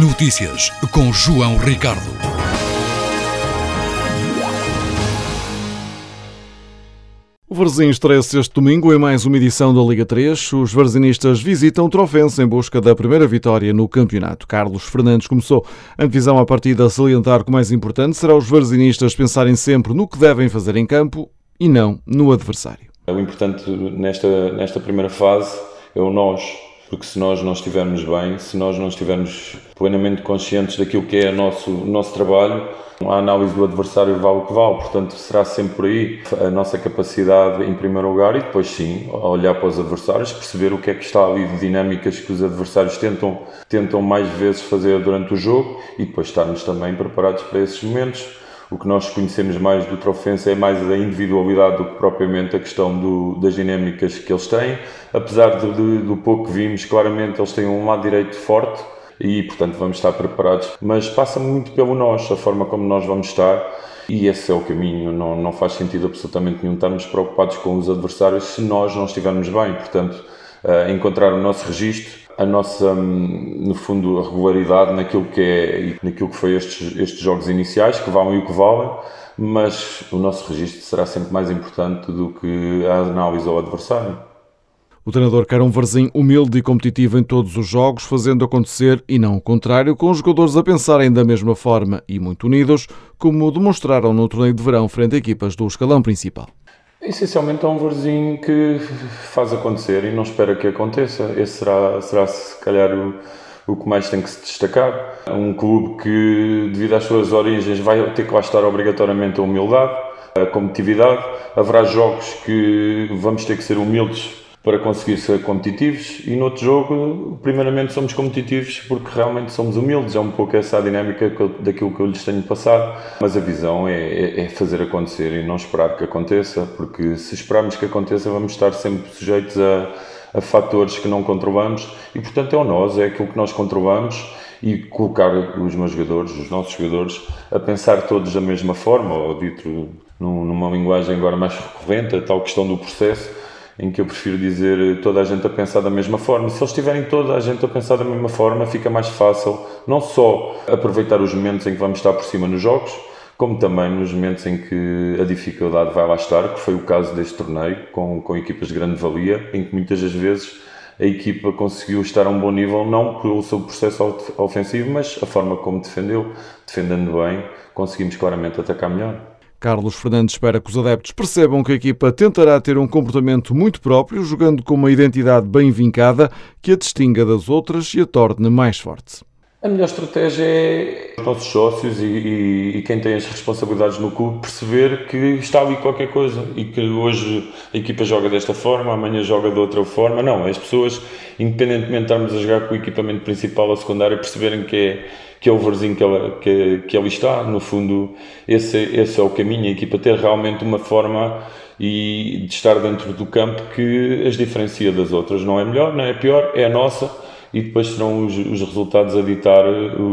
Notícias com João Ricardo. O Varzim estreia-se este domingo em mais uma edição da Liga 3. Os varzinistas visitam Trofense em busca da primeira vitória no campeonato. Carlos Fernandes começou a antevisão à partida a salientar que o mais importante será os varzinistas pensarem sempre no que devem fazer em campo e não no adversário. O importante nesta primeira fase é o nós, porque se nós não estivermos bem, se nós não estivermos plenamente conscientes daquilo que é o nosso trabalho, a análise do adversário vale o que vale, portanto será sempre por aí a nossa capacidade em primeiro lugar e depois sim, olhar para os adversários, perceber o que é que está ali de dinâmicas que os adversários tentam mais vezes fazer durante o jogo e depois estarmos também preparados para esses momentos. O que nós conhecemos mais do Trofense é mais a individualidade do que propriamente a questão das dinâmicas que eles têm. Apesar do pouco que vimos, claramente eles têm um lado direito forte e, portanto, vamos estar preparados. Mas passa muito pelo nós, a forma como nós vamos estar e esse é o caminho. Não faz sentido absolutamente nenhum estarmos preocupados com os adversários se nós não estivermos bem. Portanto, encontrar o nosso registro, a nossa, no fundo, a regularidade naquilo que foi estes jogos iniciais, que valem o que valem, mas o nosso registro será sempre mais importante do que a análise ao adversário. O treinador quer um Varzim humilde e competitivo em todos os jogos, fazendo acontecer e não o contrário, com os jogadores a pensarem da mesma forma e muito unidos, como demonstraram no torneio de verão frente a equipas do escalão principal. Essencialmente é um Varzim que faz acontecer e não espera que aconteça. Esse será se calhar o que mais tem que se destacar. Um clube que, devido às suas origens, vai ter que lá estar obrigatoriamente a humildade, a competitividade. Haverá jogos que vamos ter que ser humildes para conseguir ser competitivos e no outro jogo, primeiramente, somos competitivos porque realmente somos humildes. É um pouco essa a dinâmica daquilo que eu lhes tenho passado. Mas a visão é fazer acontecer e não esperar que aconteça, porque se esperarmos que aconteça, vamos estar sempre sujeitos a fatores que não controlamos e, portanto, é o nós, é aquilo que nós controlamos e colocar os meus jogadores, os nossos jogadores, a pensar todos da mesma forma, ou dito numa linguagem agora mais recorrente, a tal questão do processo, em que eu prefiro dizer toda a gente a pensar da mesma forma. Se eles tiverem toda a gente a pensar da mesma forma, fica mais fácil não só aproveitar os momentos em que vamos estar por cima nos jogos, como também nos momentos em que a dificuldade vai lá estar, que foi o caso deste torneio, com equipas de grande valia, em que muitas das vezes a equipa conseguiu estar a um bom nível, não pelo seu processo ofensivo, mas a forma como defendendo bem, conseguimos claramente atacar melhor. Carlos Fernandes espera que os adeptos percebam que a equipa tentará ter um comportamento muito próprio, jogando com uma identidade bem vincada que a distinga das outras e a torne mais forte. A melhor estratégia é os nossos sócios e quem tem as responsabilidades no clube perceber que está ali qualquer coisa e que hoje a equipa joga desta forma, amanhã joga de outra forma. Não, as pessoas, independentemente de estarmos a jogar com o equipamento principal ou secundário, perceberem que é o Varzim que ali está. No fundo, esse é o caminho, a equipa ter realmente uma forma e de estar dentro do campo que as diferencia das outras. Não é melhor, não é pior, é a nossa. E depois serão os resultados a ditar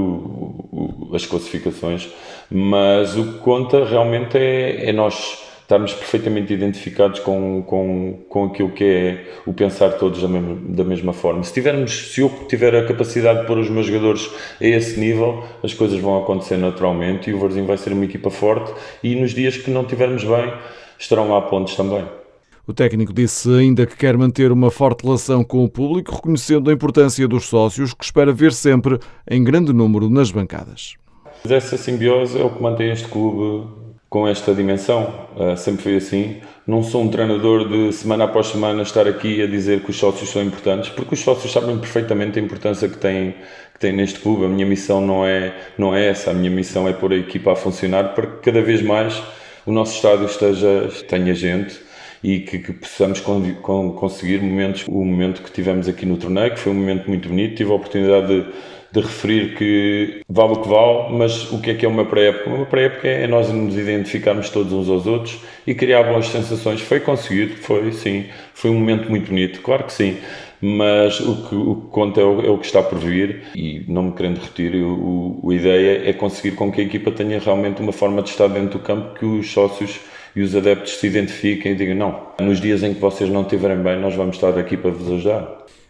as classificações. Mas o que conta realmente é nós estarmos perfeitamente identificados com aquilo que é o pensar todos da mesma forma. Se eu tiver a capacidade de pôr os meus jogadores a esse nível, as coisas vão acontecer naturalmente e o Varzim vai ser uma equipa forte e nos dias que não estivermos bem, estarão lá pontos também. O técnico disse ainda que quer manter uma forte relação com o público, reconhecendo a importância dos sócios, que espera ver sempre em grande número nas bancadas. Essa simbiose é o que mantém este clube com esta dimensão. Sempre foi assim. Não sou um treinador de semana após semana estar aqui a dizer que os sócios são importantes, porque os sócios sabem perfeitamente a importância que têm neste clube. A minha missão não é essa. A minha missão é pôr a equipa a funcionar para que cada vez mais o nosso estádio tenha gente e que possamos conseguir o momento que tivemos aqui no torneio, que foi um momento muito bonito. Tive a oportunidade de referir que vale o que vale, mas o que é uma pré-época? Uma pré-época é nós nos identificarmos todos uns aos outros e criar boas sensações. Foi conseguido, foi um momento muito bonito, claro que sim, mas o que conta é o que está por vir e, não me querendo repetir, a ideia é conseguir com que a equipa tenha realmente uma forma de estar dentro do campo que os sócios e os adeptos se identifiquem e digam não, nos dias em que vocês não estiverem bem, nós vamos estar aqui para vos ajudar.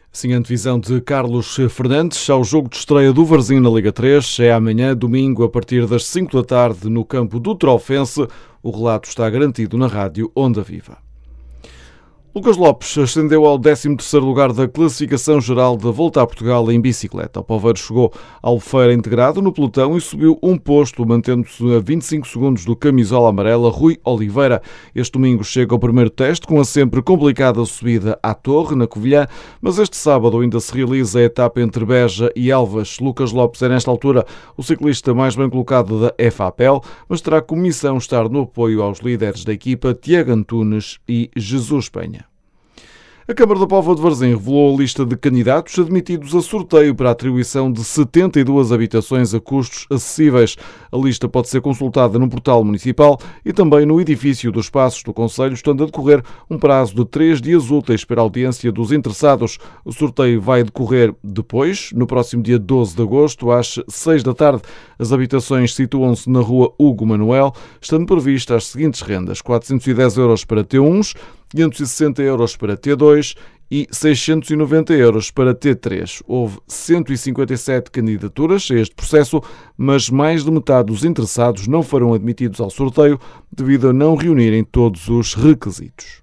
Sim, a antevisão de Carlos Fernandes ao jogo de estreia do Varzim na Liga 3 é amanhã, domingo, a partir das 5 da tarde, no campo do Trofense. O relato está garantido na rádio Onda Viva. Lucas Lopes ascendeu ao 13º lugar da classificação geral da Volta a Portugal em bicicleta. O Poveiro chegou ao Albufeira integrado no pelotão e subiu um posto, mantendo-se a 25 segundos do camisola amarela Rui Oliveira. Este domingo chega ao primeiro teste com a sempre complicada subida à Torre, na Covilhã, mas este sábado ainda se realiza a etapa entre Beja e Elvas. Lucas Lopes é, nesta altura, o ciclista mais bem colocado da FAPEL, mas terá como missão estar no apoio aos líderes da equipa, Tiago Antunes e Jesus Penha. A Câmara da Póvoa de Varzim revelou a lista de candidatos admitidos a sorteio para a atribuição de 72 habitações a custos acessíveis. A lista pode ser consultada no portal municipal e também no edifício dos Passos do Concelho, estando a decorrer um prazo de 3 dias úteis para a audiência dos interessados. O sorteio vai decorrer depois, no próximo dia 12 de agosto, às 6 da tarde. As habitações situam-se na rua Hugo Manuel, estando previstas as seguintes rendas: 410 euros para T1s, 560 euros para T2 e 690 euros para T3. Houve 157 candidaturas a este processo, mas mais de metade dos interessados não foram admitidos ao sorteio devido a não reunirem todos os requisitos.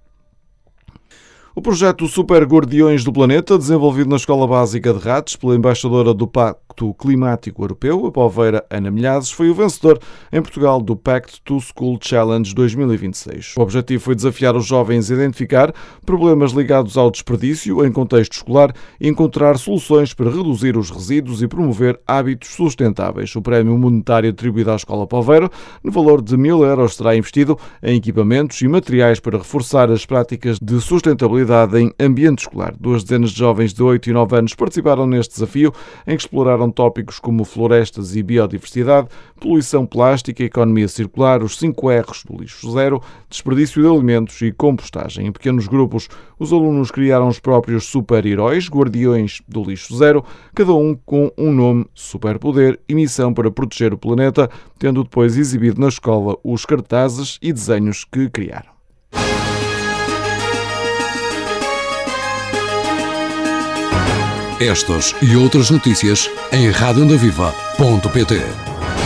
O projeto Super Guardiões do Planeta, desenvolvido na Escola Básica de Rates pela embaixadora do Pacto Climático Europeu, a poveira Ana Milhazes, foi o vencedor em Portugal do Pact to School Challenge 2026. O objetivo foi desafiar os jovens a identificar problemas ligados ao desperdício em contexto escolar e encontrar soluções para reduzir os resíduos e promover hábitos sustentáveis. O prémio monetário atribuído à Escola Poveiro, no valor de 1.000 euros, será investido em equipamentos e materiais para reforçar as práticas de sustentabilidade em ambiente escolar. 2 dezenas de jovens de 8 e 9 anos participaram neste desafio, em que exploraram tópicos como florestas e biodiversidade, poluição plástica, economia circular, os 5 R's do lixo zero, desperdício de alimentos e compostagem. Em pequenos grupos, os alunos criaram os próprios super-heróis, guardiões do lixo zero, cada um com um nome, superpoder e missão para proteger o planeta, tendo depois exibido na escola os cartazes e desenhos que criaram. Estas e outras notícias em radioondaviva.pt.